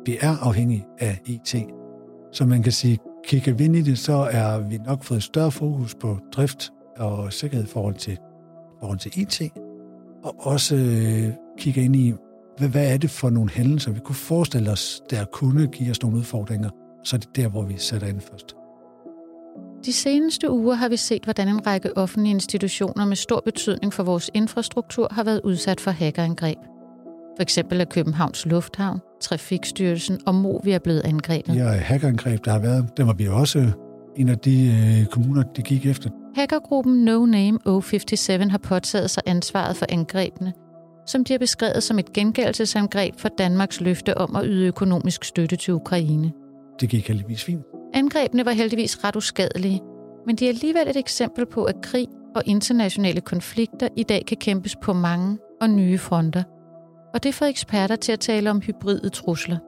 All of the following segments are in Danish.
vi er afhængige af IT. Så man kan sige, kigger vi ind i det, så er vi nok fået større fokus på drift og sikkerhed i forhold til IT, og også kigger ind i, hvad er det for nogle hændelser, vi kunne forestille os, der kunne give os nogle udfordringer, så er det der, hvor vi sætter ind først. De seneste uger har vi set, hvordan en række offentlige institutioner med stor betydning for vores infrastruktur har været udsat for hackerangreb. For eksempel er Københavns Lufthavn, Trafikstyrelsen og Movia blevet angrebet. Ja, hackerangreb, der har været, der var vi også en af de kommuner, de gik efter. Hackergruppen No Name O57 har påtaget sig ansvaret for angrebene, som de har beskrevet som et gengældelsesangreb for Danmarks løfte om at yde økonomisk støtte til Ukraine. Det gik heldigvis fint. Angrebene var heldigvis ret uskadelige, men de er alligevel et eksempel på, at krig og internationale konflikter i dag kan kæmpes på mange og nye fronter. Og det får eksperter til at tale om hybride trusler.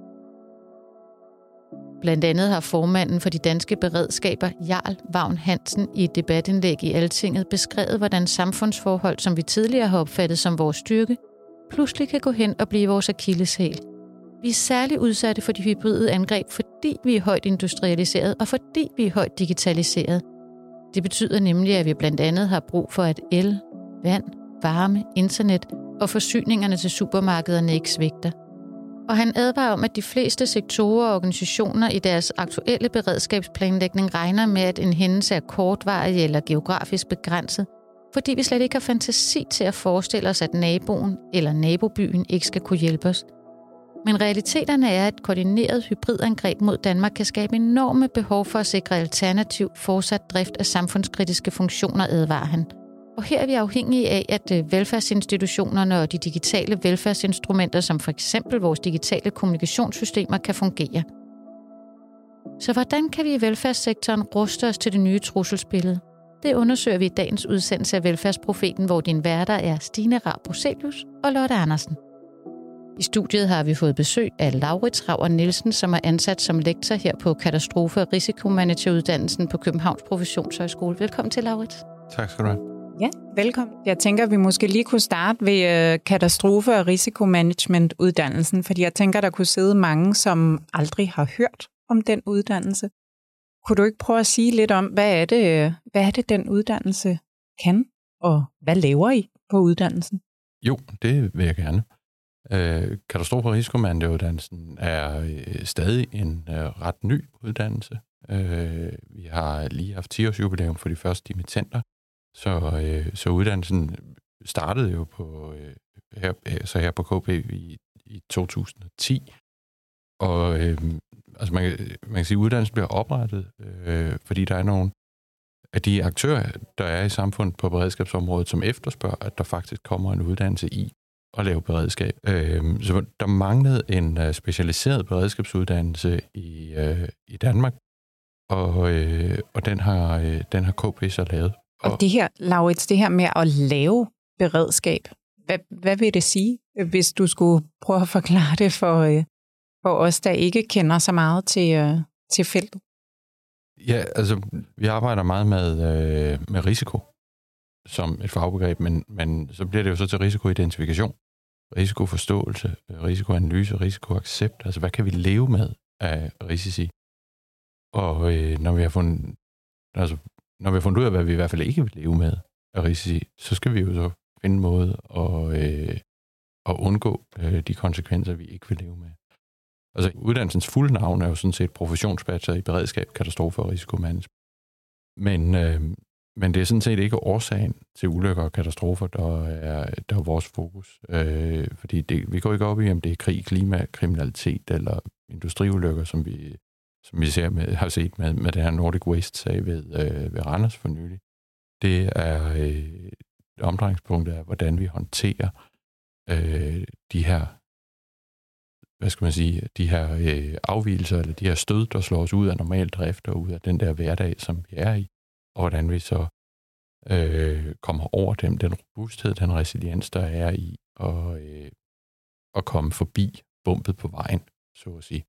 Blandt andet har formanden for de danske beredskaber, Jarl Vagn Hansen, i et debatindlæg i Altinget beskrevet, hvordan samfundsforhold, som vi tidligere har opfattet som vores styrke, pludselig kan gå hen og blive vores akilleshæl. Vi er særligt udsatte for de hybride angreb, fordi vi er højt industrialiseret og fordi vi er højt digitaliseret. Det betyder nemlig, at vi blandt andet har brug for, at el, vand, varme, internet og forsyningerne til supermarkederne ikke svigter. Og han advarer om, at de fleste sektorer og organisationer i deres aktuelle beredskabsplanlægning regner med, at en hændelse er kortvarig eller geografisk begrænset, fordi vi slet ikke har fantasi til at forestille os, at naboen eller nabobyen ikke skal kunne hjælpe os. Men realiteterne er, at et koordineret hybridangreb mod Danmark kan skabe enorme behov for at sikre alternativ fortsat drift af samfundskritiske funktioner, advarer han. Og her er vi afhængige af, at velfærdsinstitutionerne og de digitale velfærdsinstrumenter, som for eksempel vores digitale kommunikationssystemer, kan fungere. Så hvordan kan vi i velfærdssektoren ruste os til det nye trusselsbillede? Det undersøger vi i dagens udsendelse af Velfærdsprofeten, hvor din værter er Stine Raab-Bruselius og Lotte Andersen. I studiet har vi fået besøg af Laurits Ravn Nielsen, som er ansat som lektor her på katastrofe- og risikomanageruddannelsen på Københavns Professionshøjskole. Velkommen til, Laurits. Tak skal du have. Ja, velkommen. Jeg tænker, at vi måske lige kunne starte ved katastrofe- og risikomanagementuddannelsen, fordi jeg tænker, der kunne sidde mange, som aldrig har hørt om den uddannelse. Kunne du ikke prøve at sige lidt om, hvad er det den uddannelse kan, og hvad laver I på uddannelsen? Jo, det vil jeg gerne. Katastrofe- og risikomanageruddannelsen er stadig en ret ny uddannelse. Vi har lige haft 10-årsjubilæum for de første dimittenter, så uddannelsen startede jo her på KP i 2010. Og altså man kan sige, at uddannelsen bliver oprettet, fordi der er nogle af de aktører, der er i samfundet på beredskabsområdet, som efterspørger, at der faktisk kommer en uddannelse i at lave beredskab. Så der manglede en specialiseret beredskabsuddannelse i Danmark, og den har KP så lavet. Og det her, Laurits, det her med at lave beredskab, hvad vil det sige, hvis du skulle prøve at forklare det for os, der ikke kender så meget til feltet? Ja, altså vi arbejder meget med risiko som et fagbegreb, men så bliver det jo så til risikoidentifikation, risikoforståelse, risikoanalyse, risikoaccept. Altså hvad kan vi leve med af risici? Og når vi har fundet ud af, hvad vi i hvert fald ikke vil leve med af risici, så skal vi jo så finde en måde at undgå de konsekvenser, vi ikke vil leve med. Altså uddannelsens fulde navn er jo sådan set professionsbachelor i beredskab, katastrofe og risikomanagement. Men det er sådan set ikke årsagen til ulykker og katastrofer, der er vores fokus. Fordi vi går ikke op i, om det er krig, klima, kriminalitet eller industriulykker, som vi har set med det her Nordic Waste-sag ved Randers for nylig. Det er omdrejningspunktet af, hvordan vi håndterer de her, de her afvigelser, eller de her stød, der slår os ud af normal drift og ud af den der hverdag, som vi er i, og hvordan vi så kommer over dem, den robusthed, den resiliens, der er i, og komme forbi bumpet på vejen, så at sige.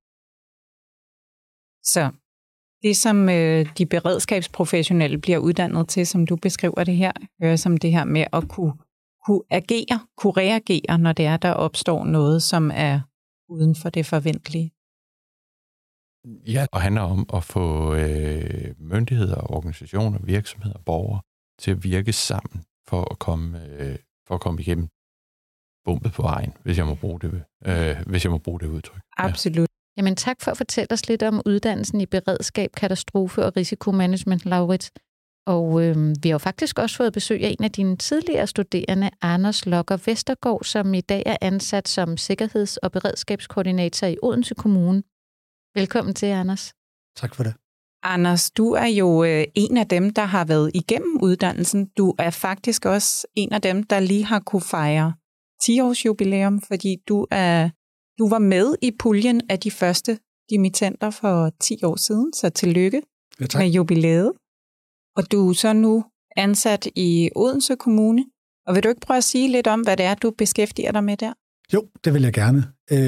Så det, som de beredskabsprofessionelle bliver uddannet til, som du beskriver det her, hører som det her med at kunne agere, kunne reagere, når det er, der opstår noget, som er uden for det forventelige. Ja, og handler om at få myndigheder, organisationer, virksomheder, borgere til at virke sammen for at komme igennem bumpet på vejen, hvis jeg må bruge det udtryk. Absolut. Ja. Jamen tak for at fortælle os lidt om uddannelsen i beredskab, katastrofe og risikomanagement, Laurits. Og vi har jo faktisk også fået besøg af en af dine tidligere studerende, Anders Lokker Vestergaard, som i dag er ansat som sikkerheds- og beredskabskoordinator i Odense Kommune. Velkommen til, Anders. Tak for det. Anders, du er jo en af dem, der har været igennem uddannelsen. Du er faktisk også en af dem, der lige har kunne fejre 10-års jubilæum, fordi du var med i puljen af de første dimittenter for 10 år siden, så tillykke med jubilæet. Og du er så nu ansat i Odense Kommune. Og vil du ikke prøve at sige lidt om, hvad det er, du beskæftiger dig med der? Jo, det vil jeg gerne.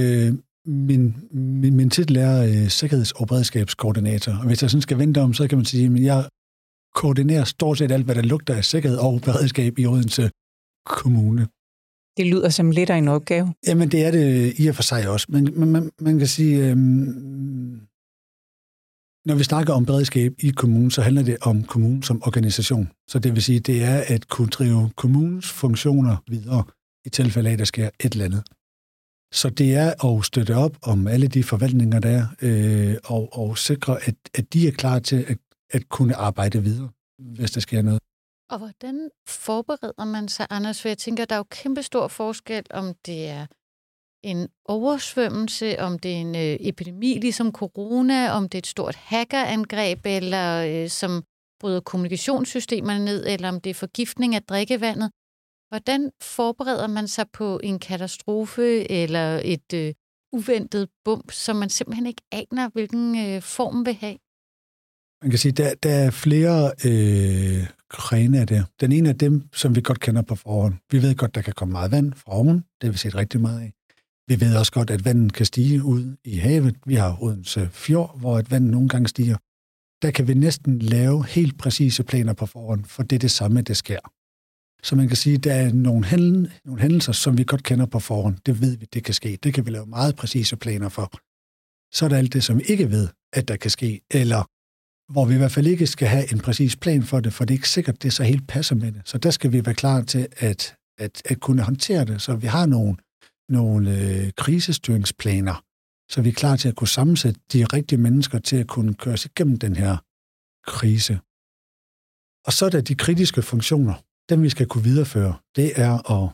Min titel er sikkerheds- og beredskabskoordinator. Og hvis jeg sådan skal vente om, så kan man sige, at jeg koordinerer stort set alt, hvad der lugter af sikkerhed og beredskab i Odense Kommune. Det lyder som lidt af en opgave. Jamen, det er det i og for sig også. Men man kan sige, når vi snakker om beredskab i kommunen, så handler det om kommunen som organisation. Så det vil sige, det er at kunne drive kommunens funktioner videre i tilfælde af, at der sker et eller andet. Så det er at støtte op om alle de forvaltninger, der er, og sikre, at de er klar til at kunne arbejde videre, hvis der sker noget. Og hvordan forbereder man sig, Anders? For jeg tænker, der er jo kæmpe stor forskel, om det er en oversvømmelse, om det er en epidemi, ligesom corona, om det er et stort hackerangreb, eller som bryder kommunikationssystemerne ned, eller om det er forgiftning af drikkevandet. Hvordan forbereder man sig på en katastrofe eller et uventet bump, som man simpelthen ikke aner, hvilken form vil have? Man kan sige, der er flere grene af det. Den ene af dem, som vi godt kender på forhånd. Vi ved godt, der kan komme meget vand fra oven. Det har vi set rigtig meget af. Vi ved også godt, at vandet kan stige ud i havet. Vi har Odense Fjord, hvor et vand nogle gange stiger. Der kan vi næsten lave helt præcise planer på forhånd, for det er det samme, det sker. Så man kan sige, at der er nogle hændelser, som vi godt kender på forhånd. Det ved vi, det kan ske. Det kan vi lave meget præcise planer for. Så er der alt det, som vi ikke ved, at der kan ske, eller hvor vi i hvert fald ikke skal have en præcis plan for det, for det er ikke sikkert, det så helt passer med det. Så der skal vi være klar til at kunne håndtere det, så vi har nogle krisestyringsplaner, så vi er klar til at kunne sammensætte de rigtige mennesker til at kunne køre sig igennem den her krise. Og så er der de kritiske funktioner, dem vi skal kunne videreføre. Det er at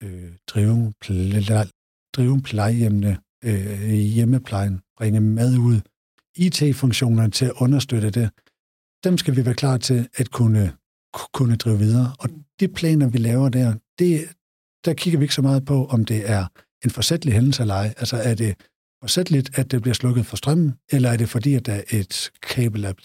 drive plejehjemmene, hjemmeplejen, bringe mad ud, IT-funktionerne til at understøtte det. Dem skal vi være klar til at kunne drive videre. Og de planer, vi laver der kigger vi ikke så meget på, om det er en forsætlig hændelse eller ej. Altså er det forsætligt, at det bliver slukket for strømmen, eller er det fordi, at der er et kabel er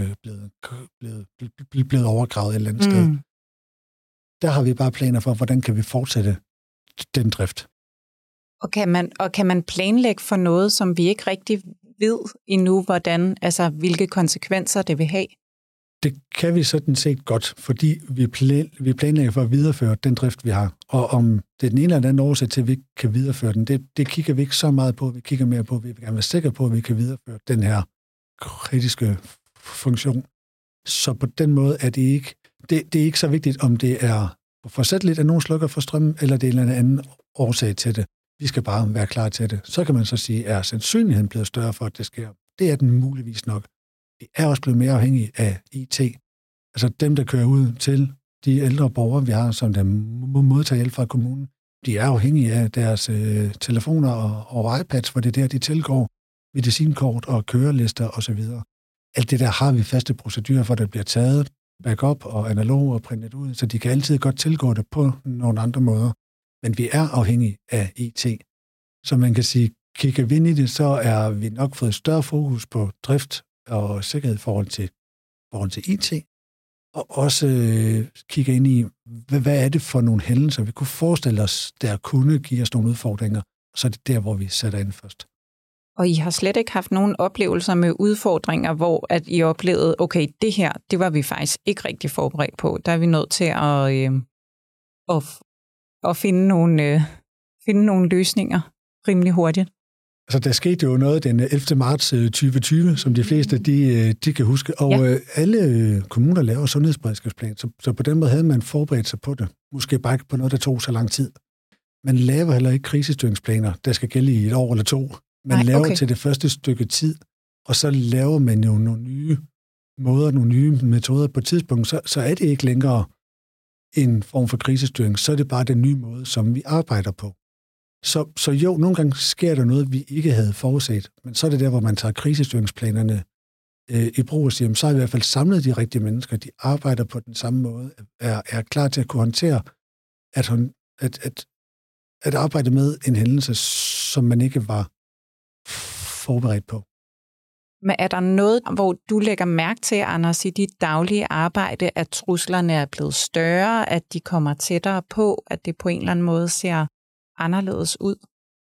blevet overgravet et eller andet sted. Der har vi bare planer for, hvordan kan vi fortsætte den drift. Og kan man planlægge for noget, som vi ikke rigtig ved endnu, hvilke konsekvenser det vil have? Det kan vi sådan set godt, fordi vi planlægger for at videreføre den drift, vi har. Og om det er den ene eller den anden årsag til, at vi ikke kan videreføre den, det kigger vi ikke så meget på. Vi kigger mere på, at vi vil gerne være sikre på, at vi kan videreføre den her kritiske funktion. Så på den måde er det ikke, det er ikke så vigtigt, om det er forsætligt, at nogen slukker for strømmen, eller det er en eller anden årsag til det. Vi skal bare være klar til det. Så kan man så sige, er sandsynligheden blevet større for, at det sker? Det er den muligvis nok. Vi er også blevet mere afhængige af IT. Altså dem, der kører ud til de ældre borgere, vi har, som der modtager hjælp fra kommunen, de er afhængige af deres telefoner og iPads, for det er der, de tilgår medicinkort og kørelister osv. Alt det der har vi faste procedurer for, at det bliver taget backup og analog og printet ud, så de kan altid godt tilgå det på nogle andre måder. Men vi er afhængige af IT. Så man kan sige, kigger vi ind i det, så er vi nok fået større fokus på drift og sikkerhed i forhold til IT, og også kigger ind i, hvad er det for nogle hændelser, vi kunne forestille os, der kunne give os nogle udfordringer, og så er det der, hvor vi sætter ind først. Og I har slet ikke haft nogen oplevelser med udfordringer, hvor at I oplevede, okay, det her, det var vi faktisk ikke rigtig forberedt på. Der er vi nødt til at finde nogle løsninger rimelig hurtigt. Altså, der skete jo noget den 11. marts 2020, som de fleste de kan huske, og alle kommuner laver sundhedsberedskabsplan, så på den måde havde man forberedt sig på det. Måske bare ikke på noget, der tog så lang tid. Man laver heller ikke krisestyringsplaner, der skal gælde i 1 år eller 2. Man laver til det første stykke tid, og så laver man jo nogle nye måder, nogle nye metoder på et tidspunkt, så er det ikke længere en form for krisestyring, så er det bare den nye måde, som vi arbejder på. Så jo, nogle gange sker der noget, vi ikke havde forudset, men så er det der, hvor man tager krisestyringsplanerne i brug og siger, så er i hvert fald samlet de rigtige mennesker, de arbejder på den samme måde, er klar til at kunne håndtere, at arbejde med en hændelse, som man ikke var forberedt på. Men er der noget, hvor du lægger mærke til, Anders, i dit daglige arbejde, at truslerne er blevet større, at de kommer tættere på, at det på en eller anden måde ser anderledes ud?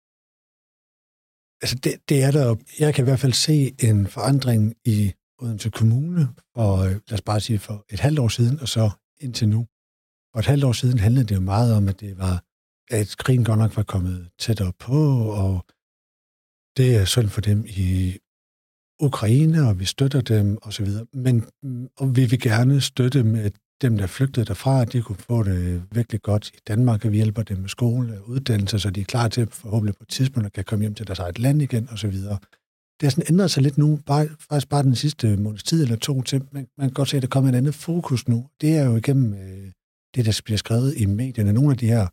Altså det er der. Jeg kan i hvert fald se en forandring i Odense Kommune, og lad os bare sige for et halvt år siden, og så indtil nu. For et halvt år siden handlede det jo meget om, at krigen godt nok var kommet tættere på, og det er synd for dem i Ukraine, og vi støtter dem, og så videre. Og vi vil gerne støtte med dem, der flygtede derfra, at de kunne få det virkelig godt i Danmark, og vi hjælper dem med skole og uddannelse, så de er klar til forhåbentlig på et tidspunkt at kan komme hjem til deres eget land igen, og så videre. Det har sådan ændret sig lidt nu, faktisk bare den sidste måneds tid eller 2 til. Man kan godt se, at der kommer et andet fokus nu. Det er jo igennem det, der bliver skrevet i medierne. Nogle af de her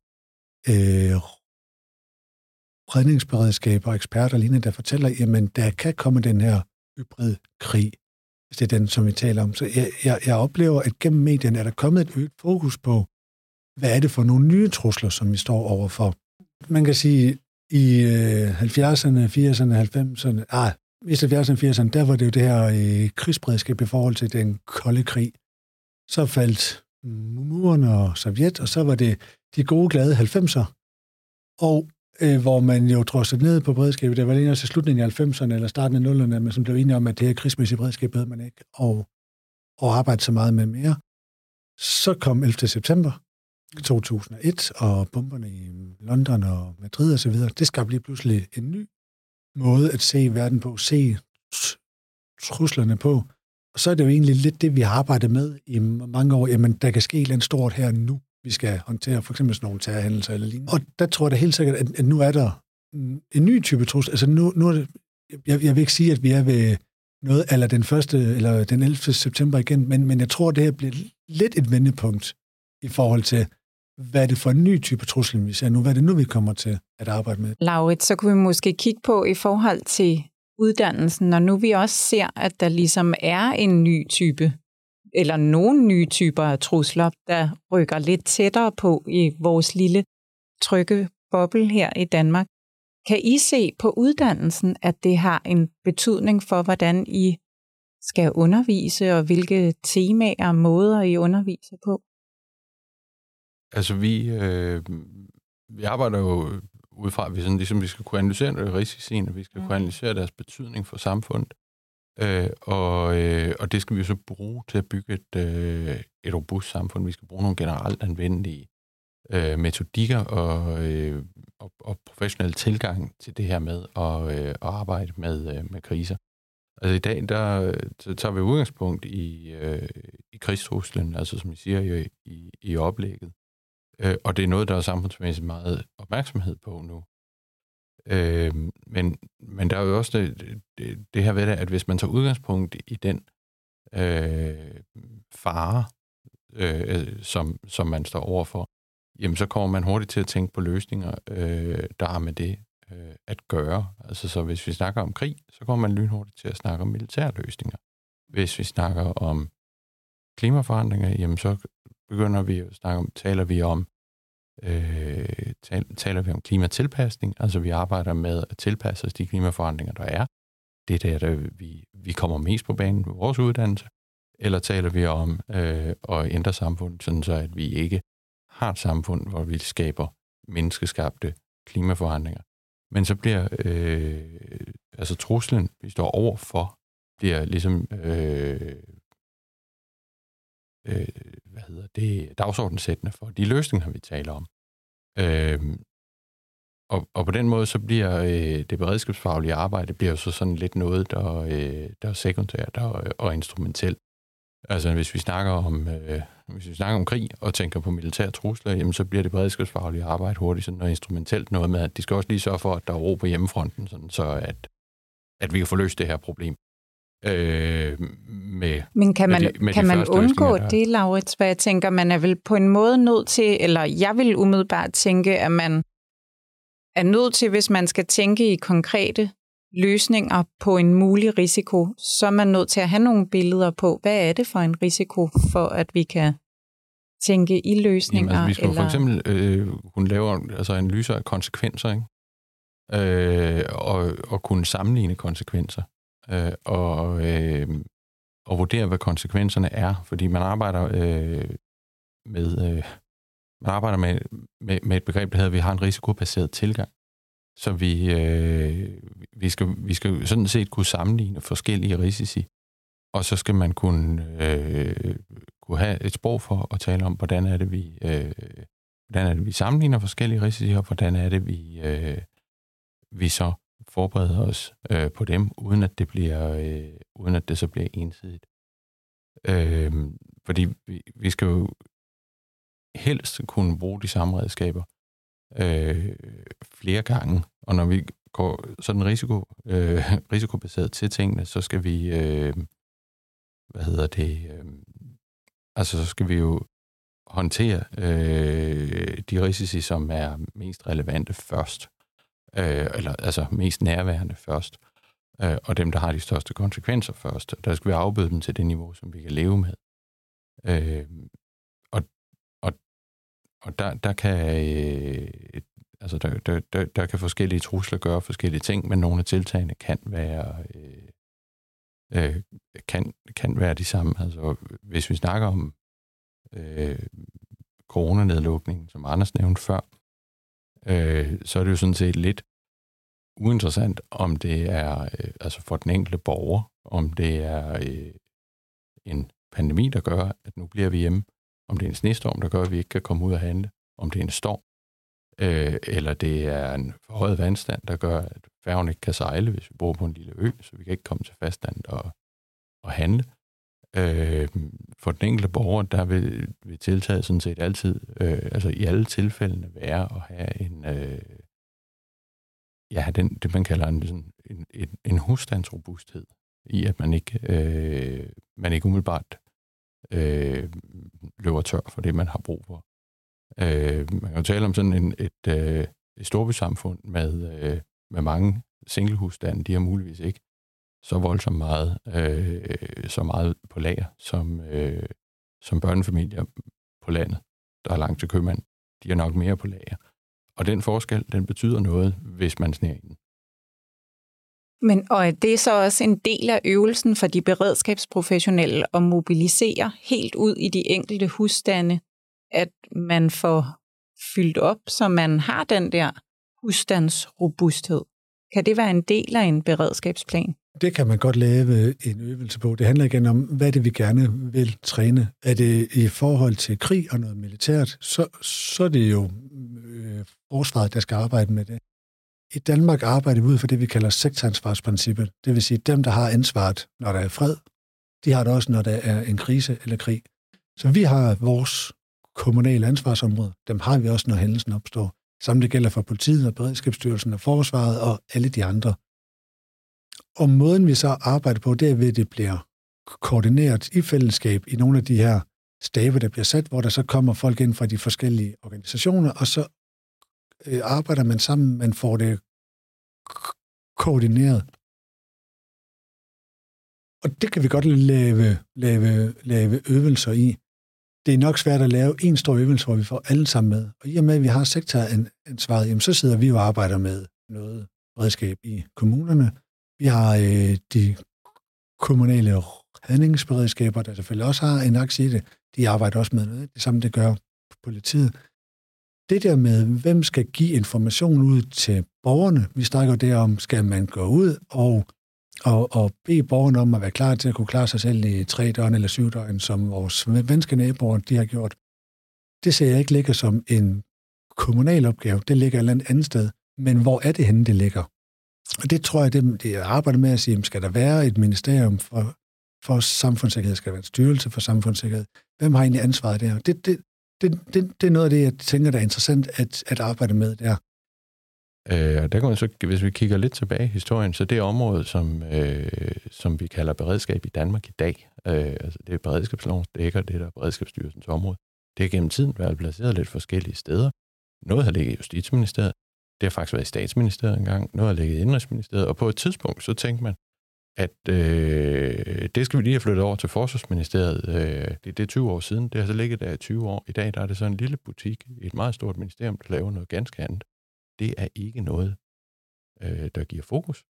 redningsberedskaber og eksperter lignende, der fortæller, jamen der kan komme den her hybridkrig, hvis det er den, som vi taler om. Så jeg oplever, at gennem medierne er der kommet et øget fokus på, hvad er det for nogle nye trusler, som vi står overfor. Man kan sige, i 70'erne, 80'erne, 90'erne, mest 70'erne, 80'erne, der var det jo det her krigsberedskab i forhold til den kolde krig. Så faldt murene og Sovjet, og så var det de gode, glade 90'er. Og hvor man jo drossede ned på beredskabet. Det var lige også i slutningen af 90'erne eller starten af 0'erne, men som blev enige om, at det her krigsmæssige beredskab behøvede man ikke og arbejde så meget med mere. Så kom 11. september 2001, og bomberne i London og Madrid og så videre. Det skabte lige pludselig en ny måde at se verden på, se truslerne på. Og så er det jo egentlig lidt det, vi har arbejdet med i mange år. Jamen, der kan ske et eller andet stort her nu, vi skal håndtere, for eksempel sådan nogle terrorhændelser eller lignende. Og der tror jeg da helt sikkert, at nu er der en ny type trussel. Altså nu er det, jeg vil ikke sige, at vi er ved noget, eller den 1. eller den 11. september igen, men jeg tror, det her bliver lidt et vendepunkt i forhold til, hvad er det for en ny type trussel, vi ser nu? Hvad er det nu, vi kommer til at arbejde med? Laurits, så kunne vi måske kigge på i forhold til uddannelsen, når nu vi også ser, at der ligesom er en ny type, eller nogle nye typer af trusler, der rykker lidt tættere på i vores lille trygge boble her i Danmark. Kan I se på uddannelsen, at det har en betydning for, hvordan I skal undervise, og hvilke temaer og måder I underviser på? Altså, vi arbejder jo ud fra, at vi skal kunne analysere risiciene, og vi skal kunne analysere deres betydning for samfundet. Og det skal vi så bruge til at bygge et robust samfund. Vi skal bruge nogle generelt anvendelige metodikker og professionel tilgang til det her med at arbejde med kriser. Altså i dag, der tager vi udgangspunkt i krigstruslen, altså som I siger i oplægget. Og det er noget, der er samfundsmæssigt meget opmærksomhed på nu. Men der er jo også det her ved det, at hvis man tager udgangspunkt i den fare, som man står overfor, jamen så kommer man hurtigt til at tænke på løsninger, der har med det at gøre. Altså så hvis vi snakker om krig, så kommer man lynhurtigt til at snakke om militære løsninger. Hvis vi snakker om klimaforandringer, jamen så begynder vi at snakke om, taler vi om klimatilpasning, altså vi arbejder med at tilpasse os de klimaforandringer, der er. Det er der, vi kommer mest på banen med vores uddannelse, eller taler vi om at ændre samfundet, sådan så at vi ikke har et samfund, hvor vi skaber menneskeskabte klimaforandringer. Men så bliver truslen, vi står overfor, bliver ligesom dagsordensættende for de løsninger, vi taler om. Og på den måde, så bliver det beredskabsfaglige arbejde bliver jo så sådan lidt noget, der er sekundært og instrumentelt. Altså hvis vi snakker om krig og tænker på militære trusler, jamen, så bliver det beredskabsfaglige arbejde hurtigt sådan noget instrumentelt noget med, at de skal også lige sørge for, at der er ro på hjemmefronten, sådan, så at vi kan få løst det her problem. Men kan man undgå det, Laurits? Hvad jeg tænker, man er vel på en måde nødt til, eller jeg vil umiddelbart tænke, at man er nødt til, hvis man skal tænke i konkrete løsninger på en mulig risiko, så er man nødt til at have nogle billeder på, hvad er det for en risiko, for at vi kan tænke i løsninger? Jamen, altså, vi skal for eksempel kunne lave analyser af konsekvenser, ikke? Og kunne sammenligne konsekvenser. Og vurdere, hvad konsekvenserne er, fordi man arbejder med et begreb, der hedder, at vi har en risikobaseret tilgang. Så vi skal sådan set kunne sammenligne forskellige risici, og så skal man kunne have et sprog for at tale om, hvordan er det, vi sammenligner forskellige risici, og hvordan er det, vi så forbereder os på dem, uden at det så bliver ensidigt. Fordi vi skal jo helst kunne bruge de samme redskaber flere gange, og når vi går sådan risikobaseret til tingene, så skal vi så skal vi jo håndtere de risici, som er mest relevante først, eller mest nærværende først, og dem, der har de største konsekvenser først. Der skal vi afbøde dem til det niveau, som vi kan leve med. Og der kan forskellige trusler gøre forskellige ting, men nogle af tiltagene kan være de samme. Altså, hvis vi snakker om coronanedlukningen, som Anders nævnte før, så er det jo sådan set lidt uinteressant, om det er for den enkelte borger, om det er en pandemi, der gør, at nu bliver vi hjemme, om det er en snestorm, der gør, at vi ikke kan komme ud og handle, om det er en storm, eller det er en forhøjet vandstand, der gør, at færgen ikke kan sejle, hvis vi bor på en lille ø, så vi kan ikke komme til fastlandet og handle. For den enkelte borger, der vil tiltaget sådan set altid, i alle tilfældene være at have det man kalder en husstandsrobusthed, i at man ikke umiddelbart løber tør for det, man har brug for. Man kan jo tale om sådan et storbysamfund med mange singlehusstande. De har muligvis ikke så voldsomt meget på lager, som børnefamilier på landet, der er langt til købmand. De har nok mere på lager. Og den forskel, den betyder noget, hvis man sner ind. Og er det så også en del af øvelsen for de beredskabsprofessionelle at mobilisere helt ud i de enkelte husstande, at man får fyldt op, så man har den der husstandsrobusthed? Kan det være en del af en beredskabsplan? Det kan man godt lave en øvelse på. Det handler igen om, hvad det vi gerne vil træne. Er det i forhold til krig og noget militært, så er det jo forsvaret, der skal arbejde med det. I Danmark arbejder vi ud for det, vi kalder sektoransvarsprincippet. Det vil sige, at dem, der har ansvaret, når der er fred, de har det også, når der er en krise eller krig. Så vi har vores kommunale ansvarsområde. Dem har vi også, når hændelsen opstår. Samt det gælder for politiet og beredskabsstyrelsen og forsvaret og alle de andre. Og måden, vi så arbejder på, det er ved, at det bliver koordineret i fællesskab i nogle af de her staber, der bliver sat, hvor der så kommer folk ind fra de forskellige organisationer, og så arbejder man sammen, man får det koordineret. Og det kan vi godt lave øvelser i. Det er nok svært at lave en stor øvelse, hvor vi får alle sammen med. Og i og med, at vi har sektoransvaret, jamen, så sidder vi og arbejder med noget redskab i kommunerne. Vi har de kommunale redningsberedskaber, der selvfølgelig også har en aktie i det. De arbejder også med noget. Det samme, det gør politiet. Det der med, hvem skal give information ud til borgerne, vi snakker der om, skal man gå ud og bede borgerne om at være klar til at kunne klare sig selv i 3 døgn eller 7 døgn, som vores venske naboer, de har gjort. Det ser jeg ikke ligger som en kommunal opgave. Det ligger et eller andet sted. Men hvor er det henne, det ligger? Og det tror jeg, det er arbejdet med at sige, skal der være et ministerium for samfundssikkerhed? Skal der være en styrelse for samfundssikkerhed? Hvem har egentlig ansvaret der? Det er noget af det, jeg tænker, der er interessant at arbejde med der. Der kan man så, hvis vi kigger lidt tilbage i historien, så det område, som vi kalder beredskab i Danmark i dag, altså det er beredskabsloven, det der er Beredskabsstyrelsens område, det har gennem tiden været placeret lidt forskellige steder. Noget har ligget i Justitsministeriet, det har faktisk været i Statsministeriet engang, noget har ligget i Indenrigsministeriet, og på et tidspunkt så tænkte man, at det skal vi lige have flyttet over til Forsvarsministeriet. Det er 20 år siden, det har så ligget der i 20 år. I dag der er det så en lille butik i et meget stort ministerium, der laver noget ganske andet. Det er ikke noget, der giver fokus.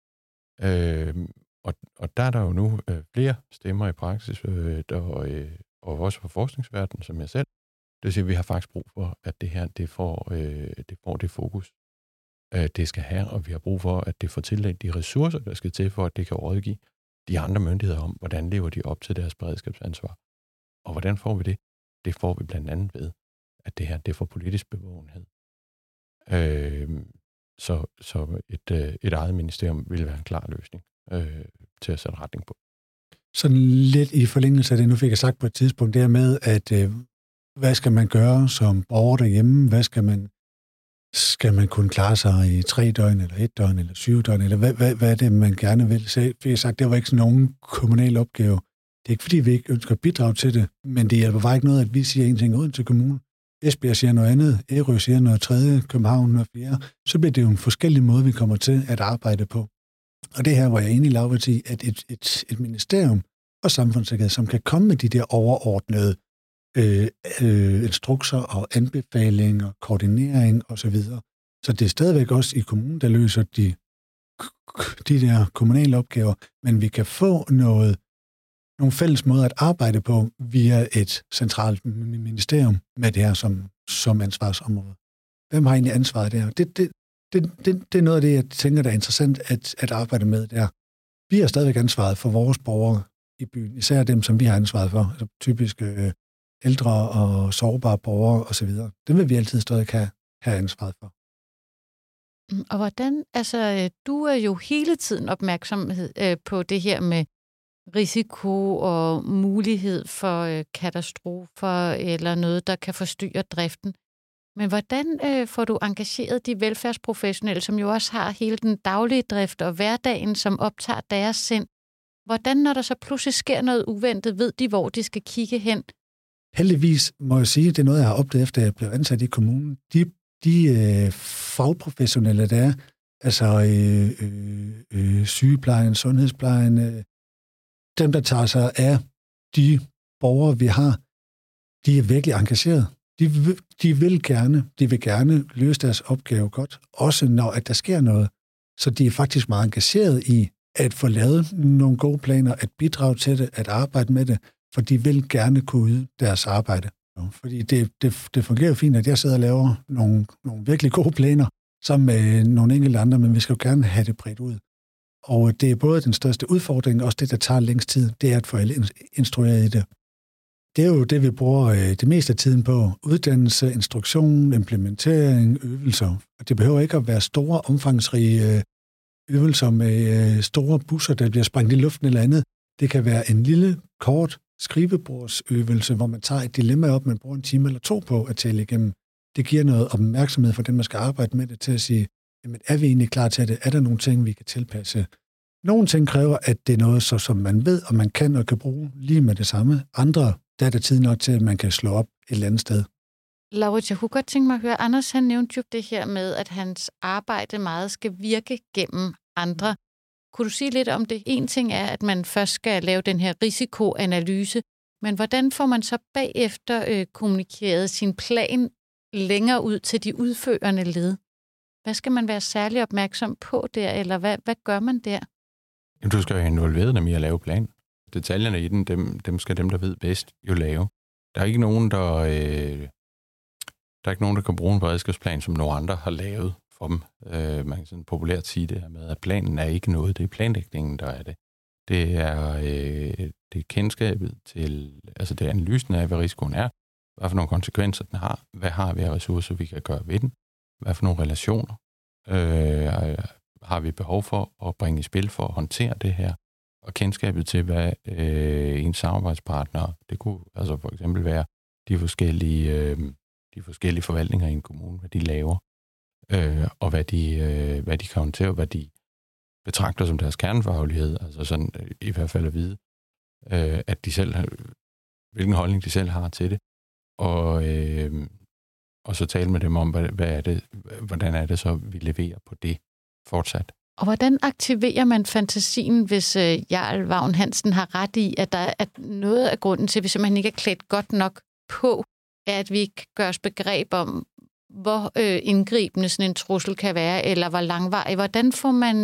Og der er der jo nu flere stemmer i praksis, og også fra forskningsverdenen, som jeg selv. Det vil sige, at vi har faktisk brug for, at det her det får det fokus, det skal have, og vi har brug for, at det får tildelt de ressourcer, der skal til for, at det kan rådgive de andre myndigheder om, hvordan lever de op til deres beredskabsansvar. Og hvordan får vi det? Det får vi blandt andet ved, at det her det får politisk bevågenhed. Så et eget ministerium vil være en klar løsning til at sætte retning på. Sådan lidt i forlængelse af det, nu fik jeg sagt på et tidspunkt, det her med, at hvad skal man gøre som borger derhjemme? Hvad skal man kunne klare sig i 3 døgn, eller 1 døgn, eller 7 døgn, eller hvad er det, man gerne vil? Så fik jeg sagt, det var ikke sådan nogen kommunal opgave. Det er ikke, fordi vi ikke ønsker at bidrage til det, men det hjælper bare ikke noget, at vi siger en ting uden til kommunen. Esbjerg siger noget andet, Ærø siger noget tredje, København noget fjerde. Så bliver det jo en forskellig måde, vi kommer til at arbejde på. Og det her, hvor jeg er enig i Laurits i, at et ministerium og samfundssikkerhed, som kan komme med de der overordnede instrukser og anbefalinger, koordinering osv. Så det er stadigvæk også i kommunen, der løser de der kommunale opgaver, men vi kan få nogle fælles måder at arbejde på via et centralt ministerium med det her som ansvarsområde. Hvem har egentlig ansvaret der? Det er noget af det, jeg tænker, der er interessant at arbejde med der. Vi har stadigvæk ansvaret for vores borgere i byen, især dem, som vi har ansvaret for, altså typiske ældre og sårbare borgere osv. Det vil vi altid stadig have ansvaret for. Og hvordan, altså du er jo hele tiden opmærksomhed på det her med risiko og mulighed for katastrofer eller noget, der kan forstyrre driften. Men hvordan får du engageret de velfærdsprofessionelle, som jo også har hele den daglige drift og hverdagen, som optager deres sind? Hvordan, når der så pludselig sker noget uventet, ved de, hvor de skal kigge hen? Heldigvis må jeg sige, det er noget, jeg har opdaget, efter jeg blev ansat i kommunen. De fagprofessionelle, der er, altså sygeplejen, sundhedsplejen, dem, der tager sig af de borgere, vi har, de er virkelig engageret. De vil gerne løse deres opgave godt, også når at der sker noget. Så de er faktisk meget engageret i at få lavet nogle gode planer, at bidrage til det, at arbejde med det, for de vil gerne kunne yde deres arbejde. Fordi det fungerer fint, at jeg sidder og laver nogle virkelig gode planer sammen med nogle enkelte andre, men vi skal jo gerne have det bredt ud. Og det er både den største udfordring, og også det, der tager længst tid, det er at få alle instrueret i det. Det er jo det, vi bruger det meste af tiden på. Uddannelse, instruktion, implementering, øvelser. Og det behøver ikke at være store, omfangsrige øvelser med store busser, der bliver sprængt i luften eller andet. Det kan være en lille, kort skrivebordsøvelse, hvor man tager et dilemma op, man bruger 1 time eller 2 på at tale igennem. Det giver noget opmærksomhed for dem, man skal arbejde med det, til at sige, jamen, er vi egentlig klar til det? Er der nogle ting, vi kan tilpasse? Nogle ting kræver, at det er noget, som man ved, og man kan og kan bruge lige med det samme. Andre, der er der tid nok til, at man kan slå op et eller andet sted. Laurits, jeg kunne godt tænke mig at høre, Anders han nævnte jo det her med, at hans arbejde meget skal virke gennem andre. Kunne du sige lidt om det? En ting er, at man først skal lave den her risikoanalyse, men hvordan får man så bagefter kommunikeret sin plan længere ud til de udførende led? Hvad skal man være særlig opmærksom på der, eller hvad gør man der? Jamen, du skal jo involvere dem i at lave plan. Detaljerne i den, dem skal dem, der ved bedst, jo lave. Der er ikke nogen, der kan bruge en beredskabsplan, som nogle andre har lavet for dem. Man kan sådan populært sige det her med, at planen er ikke noget. Det er planlægningen, der er det. Det er kendskabet til, altså det er analysen af, hvad risikoen er, hvad for nogle konsekvenser den har, hvad har vi af ressourcer, vi kan gøre ved den, hvad for nogle relationer har vi behov for at bringe i spil for at håndtere det her, og kendskabet til, hvad en samarbejdspartner, det kunne altså for eksempel være de forskellige forvaltninger i en kommune, hvad de laver, og hvad de kan håndtere, hvad de betragter som deres kernefaglighed, altså sådan i hvert fald at vide, at de selv hvilken holdning de selv har til det, og så tale med dem om, hvordan er det så, vi leverer på det fortsat. Og hvordan aktiverer man fantasien, hvis Jarl Vagn Hansen har ret i, at noget af grunden til, at vi simpelthen ikke er klædt godt nok på, er, at vi ikke gør os begreb om, hvor indgribende sådan en trussel kan være, eller hvor langvarig. Hvordan får man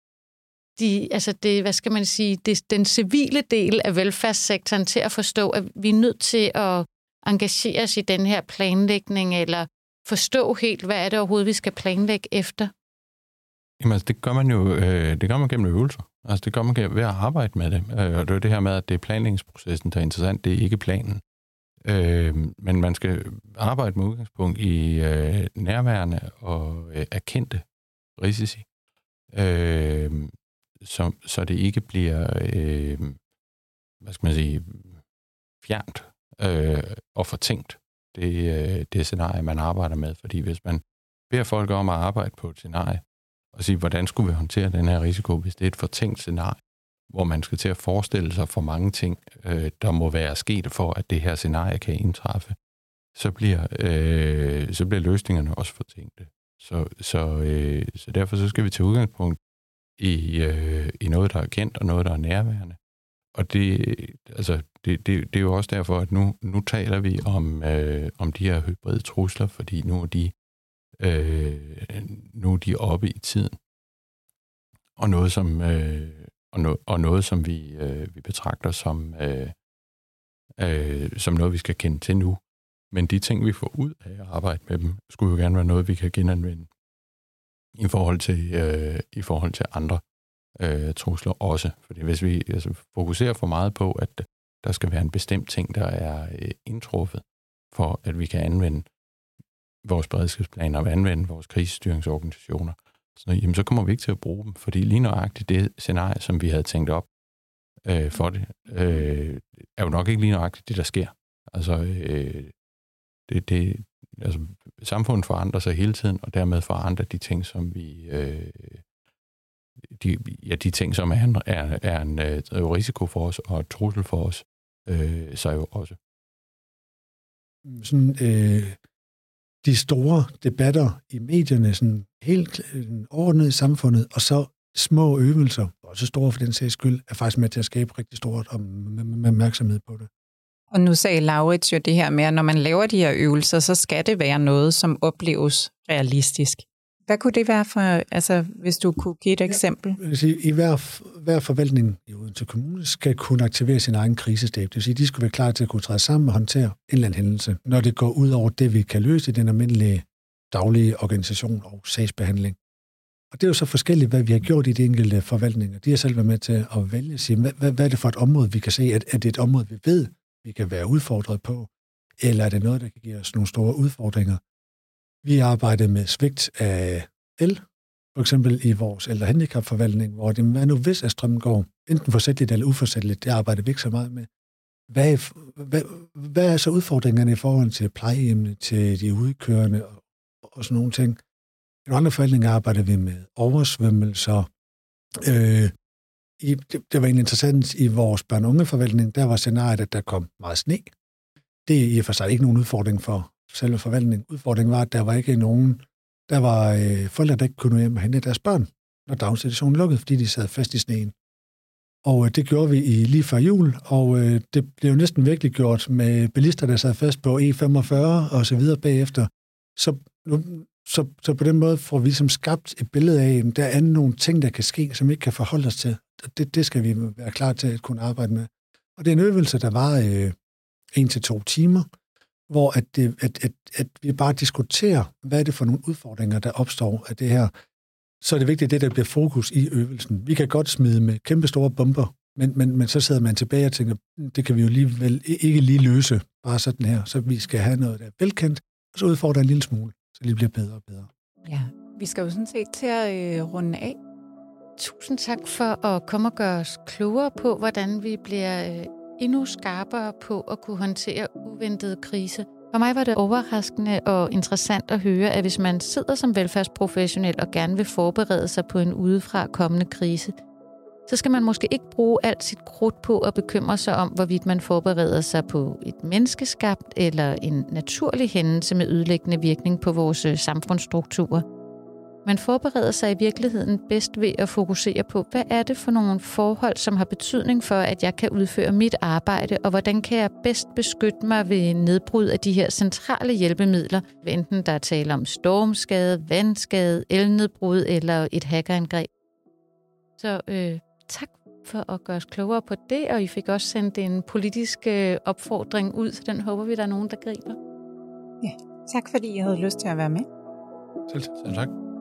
den civile del af velfærdssektoren til at forstå, at vi er nødt til at engagere os i den her planlægning, eller forstå helt, hvad er det overhovedet, vi skal planlægge efter? Jamen, altså, det gør man gennem øvelser. Altså, det gør man ved at arbejde med det. Og det er det her med, at det er planlægningsprocessen, der er interessant. Det er ikke planen. Men man skal arbejde med udgangspunkt i nærværende og erkendte risici. Så det ikke bliver, fjernt og fortænkt. Det scenarie, man arbejder med. Fordi hvis man beder folk om at arbejde på et scenarie, og sige, hvordan skulle vi håndtere den her risiko, hvis det er et fortænkt scenarie, hvor man skal til at forestille sig for mange ting, der må være sket for, at det her scenarie kan indtræffe, så bliver løsningerne også fortænkte. Så derfor så skal vi tage udgangspunkt i noget, der er kendt, og noget, der er nærværende. Og det er jo også derfor, at nu taler vi om de her hybride trusler, fordi nu er de oppe i tiden. Og noget, som vi betragter som noget, vi skal kende til nu. Men de ting, vi får ud af at arbejde med dem, skulle jo gerne være noget, vi kan genanvende i forhold til andre trusler også. Fordi hvis vi fokuserer for meget på, at der skal være en bestemt ting, der er indtruffet, for at vi kan anvende vores beredskabsplaner og anvende vores krisestyringsorganisationer, så kommer vi ikke til at bruge dem, fordi lige nøjagtigt det scenarie, som vi havde tænkt op for det, er jo nok ikke lige nøjagtigt det, der sker. Samfundet forandrer sig hele tiden, og dermed forandrer de ting, som de ting, som er en risiko for os og et trussel for os, så jo også. De store debatter i medierne, sådan helt overordnet i samfundet, og så små øvelser, også store for den sags skyld, er faktisk med til at skabe rigtig stort opmærksomhed på det. Og nu sagde Laurits jo det her med, at når man laver de her øvelser, så skal det være noget, som opleves realistisk. Hvad kunne det være for, hvis du kunne give et eksempel? I hver forvaltning i Odense Kommune skal kunne aktivere sin egen krisestab. Det vil sige, at de skal være klar til at kunne træde sammen og håndtere en eller anden hændelse, når det går ud over det, vi kan løse i den almindelige daglige organisation og sagsbehandling. Og det er jo så forskelligt, hvad vi har gjort i de enkelte forvaltninger. De har selv været med til at vælge at sige, hvad er det for et område, vi kan se? Er det et område, vi ved, vi kan være udfordret på? Eller er det noget, der kan give os nogle store udfordringer? Vi arbejder med svigt af el, for eksempel i vores ældre handicapforvaltning, hvor det er nu, hvis strømmen går, enten forsætligt eller uforsætligt, det arbejder vi ikke så meget med. Hvad er så udfordringerne i forhold til plejehjemmene, til de udkørende og sådan nogle ting? I nogle andre forvaltninger arbejder vi med oversvømmelser. Det var egentlig interessant i vores børn- og ungeforvaltning, der var scenariet, at der kom meget sne. Det er i og for sig ikke nogen udfordring for selve forvaltningen. Udfordringen var, at der var forældre, der ikke kunne nå hjem og hente deres børn, når daginstitutionen lukkede, fordi de sad fast i sneen. Og det gjorde vi lige før jul, og det blev næsten virkelig gjort med bilister, der sad fast på E45 og så videre bagefter. Så på den måde får vi ligesom skabt et billede af, at der er nogle ting, der kan ske, som vi ikke kan forholde os til. Det skal vi være klar til at kunne arbejde med. Og det er en øvelse, der var 1 til 2 timer, hvor at vi bare diskuterer, hvad er det for nogle udfordringer, der opstår af det her. Så er det vigtigt, at der bliver fokus i øvelsen. Vi kan godt smide med kæmpe store bomber, men så sidder man tilbage og tænker, det kan vi jo alligevel ikke lige løse, bare sådan her. Så vi skal have noget, der er velkendt, og så udfordre en lille smule, så det bliver bedre og bedre. Ja, Vi skal jo sådan set til at runde af. Tusind tak for at komme og gøre os klogere på, hvordan vi bliver endnu skarpere på at kunne håndtere uventede kriser. For mig var det overraskende og interessant at høre, at hvis man sidder som velfærdsprofessionel og gerne vil forberede sig på en udefra kommende krise, så skal man måske ikke bruge alt sit krudt på at bekymre sig om, hvorvidt man forbereder sig på et menneskeskabt eller en naturlig hændelse med ødelæggende virkning på vores samfundsstrukturer. Man forbereder sig i virkeligheden bedst ved at fokusere på, hvad er det for nogle forhold, som har betydning for, at jeg kan udføre mit arbejde, og hvordan kan jeg bedst beskytte mig ved nedbrud af de her centrale hjælpemidler, enten der er tale om stormskade, vandskade, elnedbrud eller et hackerangreb. Så tak for at gøre os klogere på det, og I fik også sendt en politisk opfordring ud, så den håber vi, der er nogen, der griber. Ja, tak fordi I havde lyst til at være med. Selv tak.